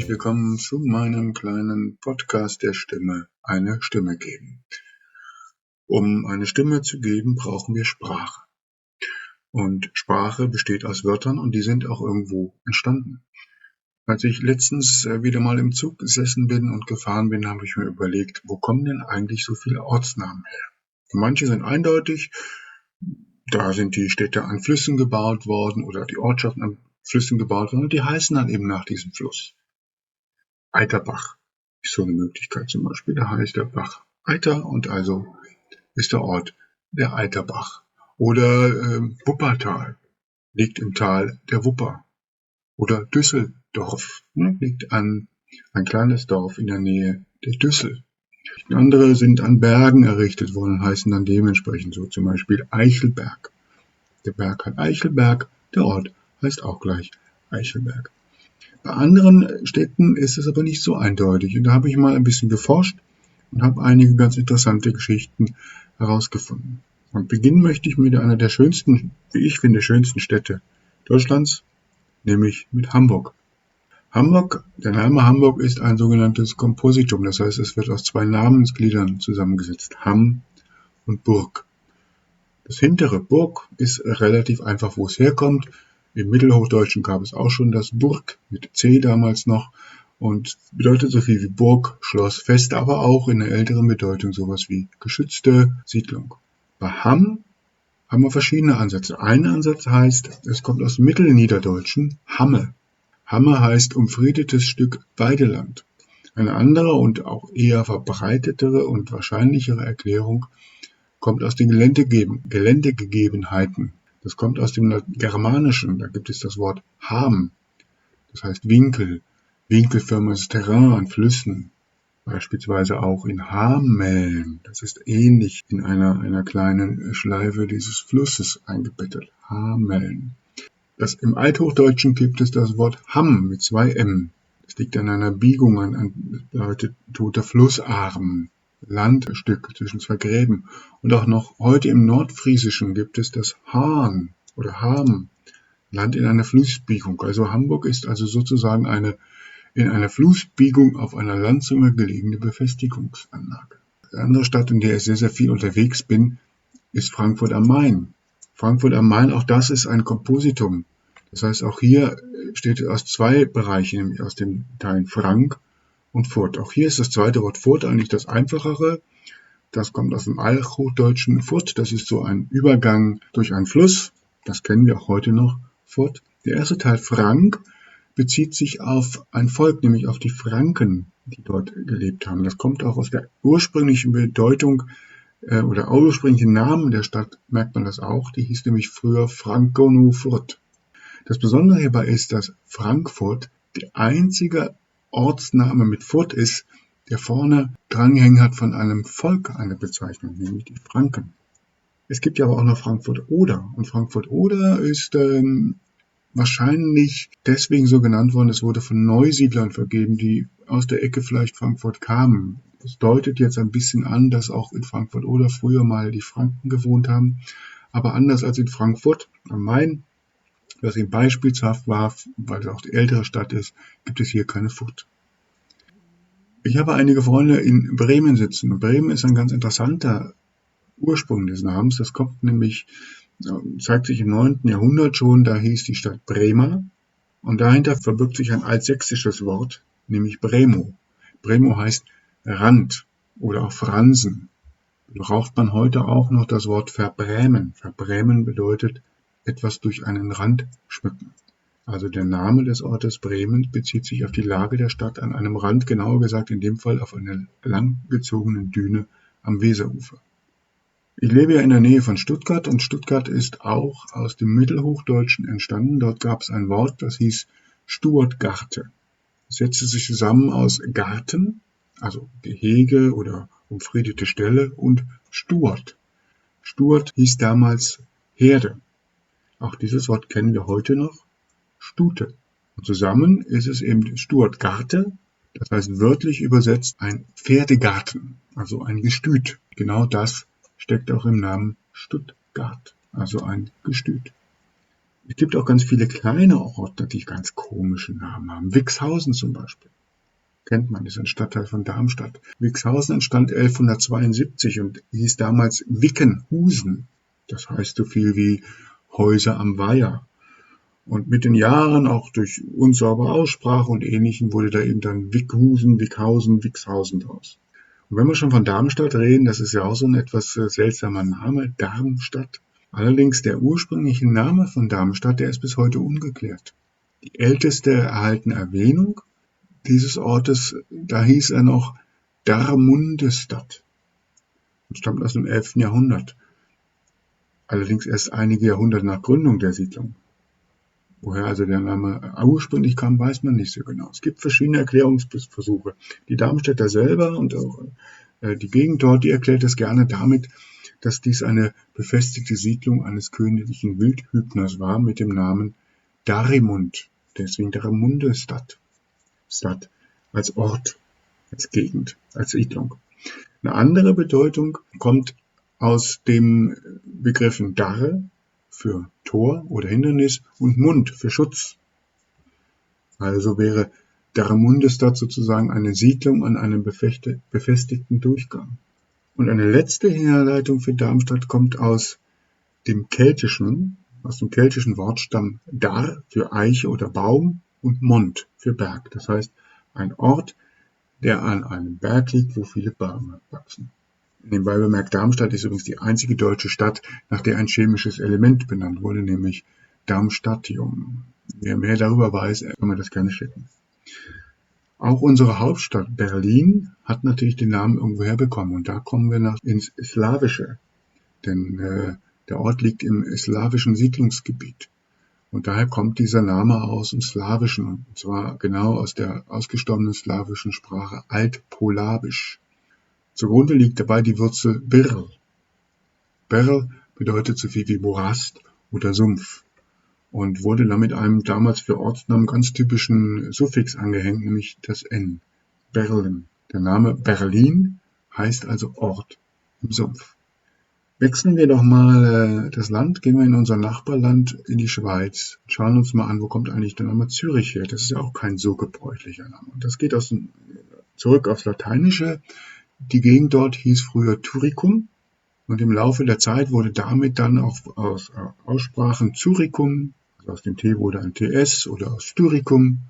willkommen zu meinem kleinen Podcast der Stimme, eine Stimme geben. Um eine Stimme zu geben, brauchen wir Sprache. Und Sprache besteht aus Wörtern und die sind auch irgendwo entstanden. Als ich letztens wieder mal im Zug gesessen bin und gefahren bin, habe ich mir überlegt, wo kommen denn eigentlich so viele Ortsnamen her? Manche sind eindeutig, da sind die Städte an Flüssen gebaut worden oder die Ortschaften an Flüssen gebaut worden und die heißen dann eben nach diesem Fluss. Eiterbach ist so eine Möglichkeit zum Beispiel. Da heißt der Bach Eiter und also ist der Ort der Eiterbach. Oder Wuppertal liegt im Tal der Wupper. Oder Düsseldorf liegt an ein kleines Dorf in der Nähe der Düssel. Andere sind an Bergen errichtet worden und heißen dann dementsprechend so, zum Beispiel Eichelberg. Der Berg hat Eichelberg, der Ort heißt auch gleich Eichelberg. Bei anderen Städten ist es aber nicht so eindeutig. Und da habe ich mal ein bisschen geforscht und habe einige ganz interessante Geschichten herausgefunden. Und beginnen möchte ich mit einer der schönsten, wie ich finde, schönsten Städte Deutschlands, nämlich mit Hamburg. Hamburg, der Name Hamburg ist ein sogenanntes Kompositum. Das heißt, es wird aus zwei Namensgliedern zusammengesetzt. Hamm und Burg. Das hintere Burg ist relativ einfach, wo es herkommt. Im Mittelhochdeutschen gab es auch schon das Burg mit C damals noch und bedeutet so viel wie Burg, Schloss, Fest, aber auch in der älteren Bedeutung sowas wie geschützte Siedlung. Bei Hamm haben wir verschiedene Ansätze. Ein Ansatz heißt, es kommt aus dem Mittelniederdeutschen Hamme. Hamme heißt umfriedetes Stück Weideland. Eine andere und auch eher verbreitetere und wahrscheinlichere Erklärung kommt aus den Geländegegebenheiten. Das kommt aus dem Germanischen, da gibt es das Wort Ham, das heißt Winkel, winkelförmiges Terrain an Flüssen, beispielsweise auch in Hameln, das ist ähnlich in einer kleinen Schleife dieses Flusses eingebettet, Hameln. Im Althochdeutschen gibt es das Wort Hamm mit 2 M, das liegt an einer Biegung, bedeutet toter Flussarm. Landstück zwischen zwei Gräben. Und auch noch heute im Nordfriesischen gibt es das Hahn oder Ham, Land in einer Flussbiegung. Also Hamburg ist also sozusagen eine in einer Flussbiegung auf einer Landzunge gelegene Befestigungsanlage. Eine andere Stadt, in der ich sehr, sehr viel unterwegs bin, ist Frankfurt am Main. Frankfurt am Main, auch das ist ein Kompositum. Das heißt, auch hier steht aus zwei Bereichen, nämlich aus den Teilen Frank und Furt. Auch hier ist das zweite Wort Furt eigentlich das einfachere. Das kommt aus dem althochdeutschen Furt. Das ist so ein Übergang durch einen Fluss. Das kennen wir auch heute noch, Furt. Der erste Teil Frank bezieht sich auf ein Volk, nämlich auf die Franken, die dort gelebt haben. Das kommt auch aus der ursprünglichen Bedeutung oder ursprünglichen Namen der Stadt, merkt man das auch. Die hieß nämlich früher Frankonu-Furt. Das Besondere hierbei ist, dass Frankfurt der einzige Ortsname mit Furt ist, der vorne drangehängt hat von einem Volk eine Bezeichnung, nämlich die Franken. Es gibt ja aber auch noch Frankfurt-Oder. Und Frankfurt-Oder ist wahrscheinlich deswegen so genannt worden, es wurde von Neusiedlern vergeben, die aus der Ecke vielleicht Frankfurt kamen. Das deutet jetzt ein bisschen an, dass auch in Frankfurt-Oder früher mal die Franken gewohnt haben. Aber anders als in Frankfurt am Main, was ihm beispielshaft war, weil es auch die ältere Stadt ist, gibt es hier keine Furt. Ich habe einige Freunde in Bremen sitzen. Und Bremen ist ein ganz interessanter Ursprung des Namens. Das kommt nämlich, zeigt sich im 9. Jahrhundert schon, da hieß die Stadt Brema. Und dahinter verbirgt sich ein altsächsisches Wort, nämlich Bremo. Bremo heißt Rand oder auch Fransen. Braucht man heute auch noch das Wort verbrämen. Verbrämen bedeutet etwas durch einen Rand schmücken. Also der Name des Ortes Bremen bezieht sich auf die Lage der Stadt an einem Rand, genauer gesagt in dem Fall auf einer langgezogenen Düne am Weserufer. Ich lebe ja in der Nähe von Stuttgart und Stuttgart ist auch aus dem Mittelhochdeutschen entstanden. Dort gab es ein Wort, das hieß Stuartgarte. Es setzte sich zusammen aus Garten, also Gehege oder umfriedete Stelle, und Stuart. Stuart hieß damals Herde. Auch dieses Wort kennen wir heute noch. Stute. Und zusammen ist es eben Stuartgarte, das heißt wörtlich übersetzt ein Pferdegarten, also ein Gestüt. Genau das steckt auch im Namen Stuttgart, also ein Gestüt. Es gibt auch ganz viele kleine Orte, die ganz komische Namen haben. Wixhausen zum Beispiel. kennt man, ist ein Stadtteil von Darmstadt. Wixhausen entstand 1172 und hieß damals Wickenhusen. Das heißt so viel wie Häuser am Weiher. Und mit den Jahren, auch durch unsaubere Aussprache und Ähnlichem, wurde da eben dann Wickhausen, Wixhausen draus. Und wenn wir schon von Darmstadt reden, das ist ja auch so ein etwas seltsamer Name, Darmstadt. Allerdings der ursprüngliche Name von Darmstadt, der ist bis heute ungeklärt. Die älteste erhaltene Erwähnung dieses Ortes, da hieß er noch Darmundestadt und stammt aus dem 11. Jahrhundert. Allerdings erst einige Jahrhunderte nach Gründung der Siedlung. Woher also der Name ursprünglich kam, weiß man nicht so genau. Es gibt verschiedene Erklärungsversuche. Die Darmstädter selber und auch die Gegend dort, die erklärt das gerne damit, dass dies eine befestigte Siedlung eines königlichen Wildhübners war mit dem Namen Darimund, deswegen Darmundestadt. Stadt als Ort, als Gegend, als Siedlung. Eine andere Bedeutung kommt aus den Begriffen Darre für Tor oder Hindernis und Mund für Schutz. Also wäre Darmundestadt sozusagen eine Siedlung an einem befestigten Durchgang. Und eine letzte Herleitung für Darmstadt kommt aus dem keltischen Wortstamm Dar für Eiche oder Baum und Mont für Berg. Das heißt, ein Ort, der an einem Berg liegt, wo viele Bäume wachsen. Nebenbei bemerkt, Darmstadt ist übrigens die einzige deutsche Stadt, nach der ein chemisches Element benannt wurde, nämlich Darmstadtium. Wer mehr darüber weiß, kann man das gerne schicken. Auch unsere Hauptstadt Berlin hat natürlich den Namen irgendwoher bekommen und da kommen wir ins Slawische, denn der Ort liegt im slawischen Siedlungsgebiet. Und daher kommt dieser Name aus dem Slawischen, und zwar genau aus der ausgestorbenen slawischen Sprache Altpolabisch. Zugrunde liegt dabei die Wurzel Birl. Birl bedeutet so viel wie Morast oder Sumpf und wurde damit einem damals für Ortsnamen ganz typischen Suffix angehängt, nämlich das N. Berlin. Der Name Berlin heißt also Ort im Sumpf. Wechseln wir doch mal das Land, gehen wir in unser Nachbarland, in die Schweiz. Schauen uns mal an, wo kommt eigentlich der Name Zürich her? Das ist ja auch kein so gebräuchlicher Name. Und das geht zurück aufs Lateinische. Die Gegend dort hieß früher Turicum und im Laufe der Zeit wurde damit dann auch aus Aussprachen Zuricum, also aus dem T wurde ein TS oder aus Styricum,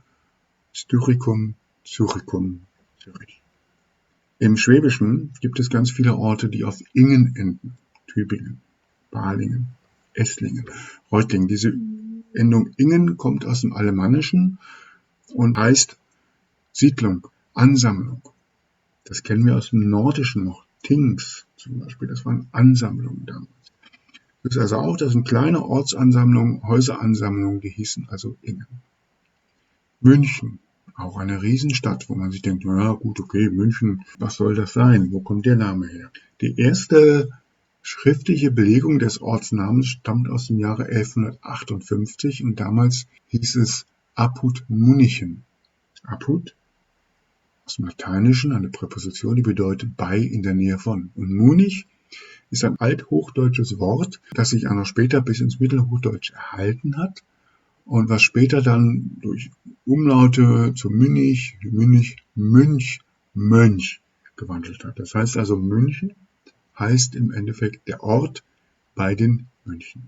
Zuricum, Zürich. Im Schwäbischen gibt es ganz viele Orte, die auf Ingen enden. Tübingen, Balingen, Esslingen, Reutlingen. Diese Endung Ingen kommt aus dem Alemannischen und heißt Siedlung, Ansammlung. Das kennen wir aus dem Nordischen noch. Tings zum Beispiel, das waren Ansammlungen damals. Das ist also auch, das sind kleine Ortsansammlungen, Häuseransammlungen, die hießen also Ingen. München, auch eine Riesenstadt, wo man sich denkt, na gut, okay, München, was soll das sein? Wo kommt der Name her? Die erste schriftliche Belegung des Ortsnamens stammt aus dem Jahre 1158 und damals hieß es Apud Munichen. Apud, aus dem Lateinischen eine Präposition, die bedeutet bei, in der Nähe von. Und Munich ist ein althochdeutsches Wort, das sich auch noch später bis ins Mittelhochdeutsch erhalten hat und was später dann durch Umlaute zu Münch, Mönch gewandelt hat. Das heißt also München heißt im Endeffekt der Ort bei den Mönchen.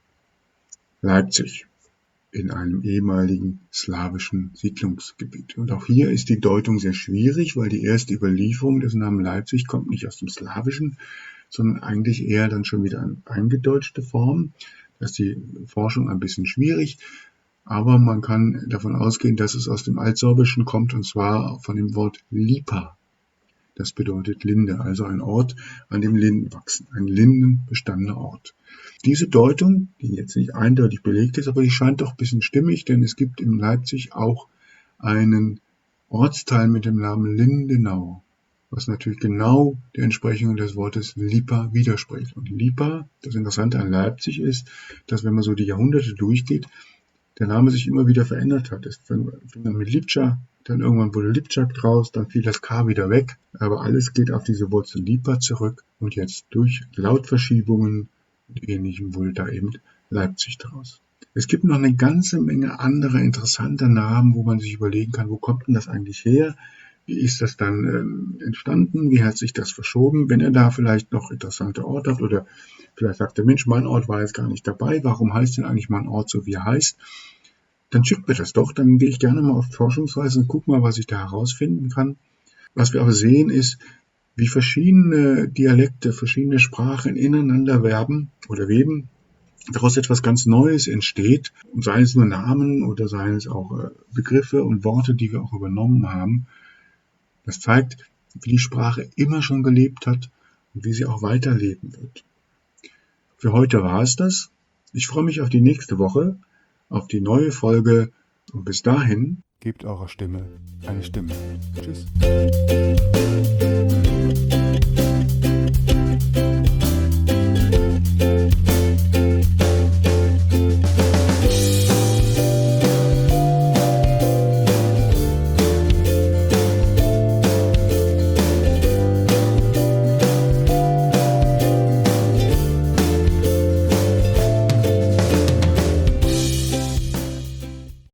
Leipzig in einem ehemaligen slawischen Siedlungsgebiet. Und auch hier ist die Deutung sehr schwierig, weil die erste Überlieferung des Namens Leipzig kommt nicht aus dem Slawischen, sondern eigentlich eher dann schon wieder eine eingedeutschte Form. Da ist die Forschung ein bisschen schwierig, aber man kann davon ausgehen, dass es aus dem Altsorbischen kommt, und zwar von dem Wort Lipa. Das bedeutet Linde, also ein Ort, an dem Linden wachsen, ein lindenbestandener Ort. Diese Deutung, die jetzt nicht eindeutig belegt ist, aber die scheint doch ein bisschen stimmig, denn es gibt in Leipzig auch einen Ortsteil mit dem Namen Lindenau, was natürlich genau der Entsprechung des Wortes Lipa widerspricht. Und Lipa, das Interessante an Leipzig ist, dass wenn man so die Jahrhunderte durchgeht, der Name sich immer wieder verändert hat. Es fing dann mit Lipcza, dann irgendwann wurde Lipczak draus, dann fiel das K wieder weg. Aber alles geht auf diese Wurzel Lipa zurück und jetzt durch Lautverschiebungen und Ähnlichem wurde da eben Leipzig draus. Es gibt noch eine ganze Menge anderer interessanter Namen, wo man sich überlegen kann, wo kommt denn das eigentlich her? Wie ist das dann entstanden? Wie hat sich das verschoben? Wenn ihr da vielleicht noch interessante Orte habt oder vielleicht sagt der Mensch, mein Ort war jetzt gar nicht dabei, warum heißt denn eigentlich mein Ort so, wie er heißt? Dann schickt mir das doch, dann gehe ich gerne mal auf Forschungsreise und gucke mal, was ich da herausfinden kann. Was wir aber sehen ist, wie verschiedene Dialekte, verschiedene Sprachen ineinander werben oder weben, daraus etwas ganz Neues entsteht, und seien es nur Namen oder seien es auch Begriffe und Worte, die wir auch übernommen haben. Das zeigt, wie die Sprache immer schon gelebt hat und wie sie auch weiterleben wird. Für heute war es das. Ich freue mich auf die nächste Woche, auf die neue Folge und bis dahin gebt eurer Stimme eine Stimme. Tschüss.